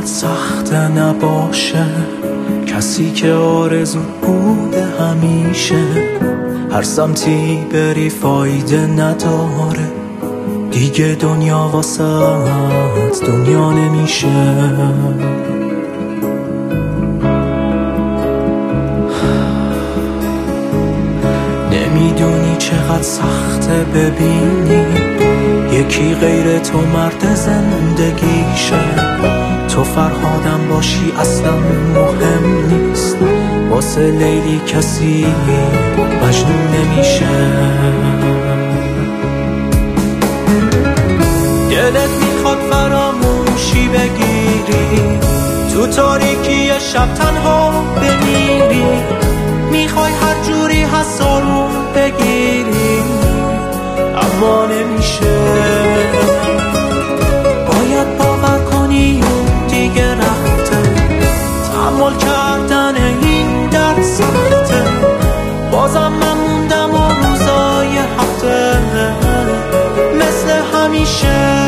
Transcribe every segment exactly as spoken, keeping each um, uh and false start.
سخت نباشه، کسی که آرزو بوده همیشه. هر سمتی بری فایده نداره، دیگه دنیا واسه دنیا نمیشه. نمیدونی چقدر سخته ببینی یکی غیر تو مرد زندگیشه. تو فرهادم باشی اصلا مهم نیست، واسه لیلی کسی مجنون نمیشه. دلت میخواد فراموشی بگیری، تو تاریکی شب تنها بمیری. میخوای هر جوری هست آروم بگیری، اما نمیشه. باید باور کنی اون دیگه رفته، تحمل کردن این درد سخته. بازم من موندم و روزای هفته مثل همیشه.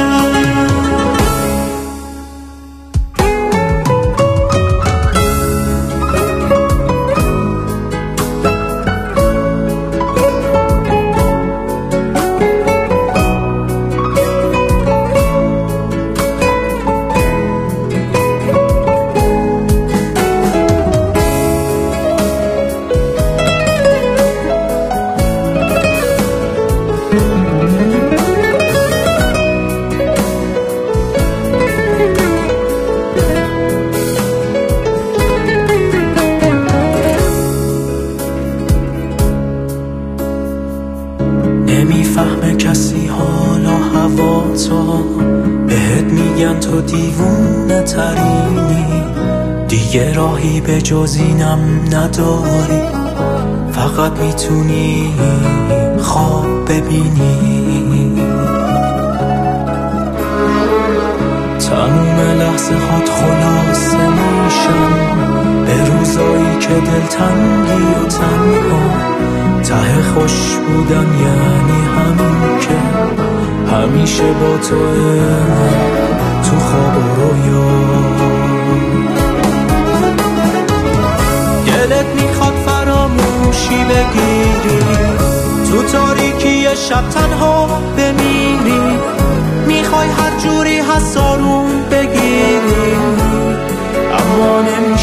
نمیفهمه کسی حالا هوا تو، بهت میگن تو دیوونه ترینی. دیگه راهی به جز اینم نداری، فقط میتونی خواب ببینی. تموم لحظه هات خلاصه میشن به روزایی که دلتنگی و تنها. ته خوش بودن یعنی همین که همیشه با توه، تو خواب و رویا. دلت میخواد فراموشی بگیری، تو تاریکی شب تنها بمیری. میخوای هر جوری هست آروم بگیری، اما نمی